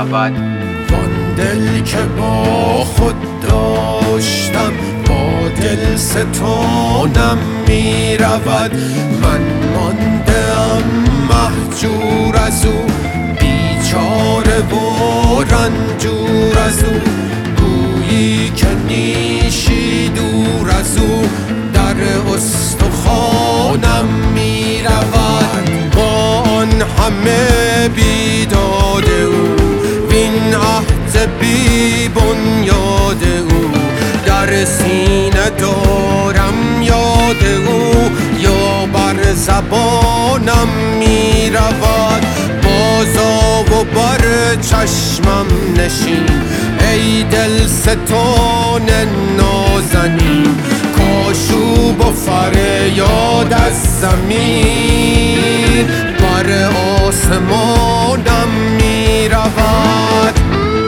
رود. وان دل که با خود داشتم با دل ستانم می رود. من ماندم مهجور از او، بیچاره و رنجور از او. گویی که نیشی دور از او در استخوانم می رود. با آن همه بیداد او وین عهد بی بنیاد او، در سینه دارم یاد او یا بر زبانم می رود. بازآ و بر چشمم نشین ای دل ستان نازنین، کاشوب و فریاد از زمین بر آسمانم می رود.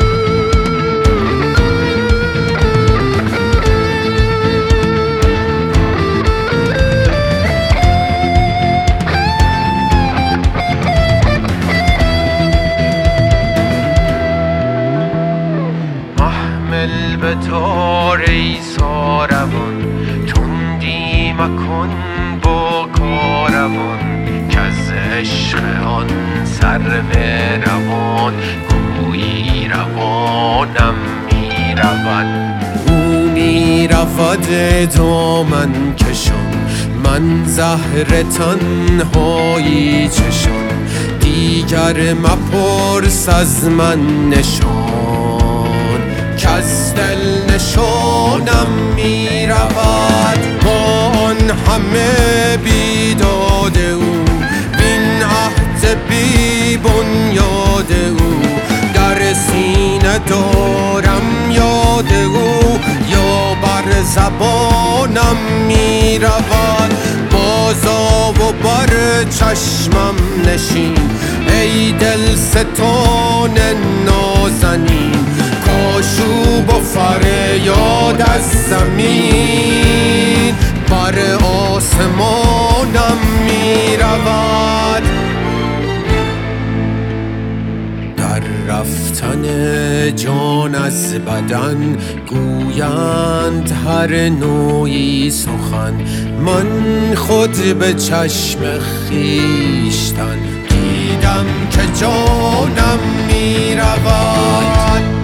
محمل به دار ای ساروان، تندی مکن با کاروان، که از عشق آن سرو روان گویی روانم می رود. او می رود دامن کشان، من زهر تنهایی چشان، دیگر مپرس از من نشان، کز دل نشانم می رود. با آن همه بیداد او وین عهد بی بنیاد او، در سینه دارم یاد او یا بر زبانم می رود. بازآ و بر چشمم نشین ای دل ستان نازنین، کاشوب و فریاد از زمین بر آسمانم می رود. در رفتن جان از بدن گویند هر نوعی سخن، من خود به چشم خویشتن دیدم که جانم می رود.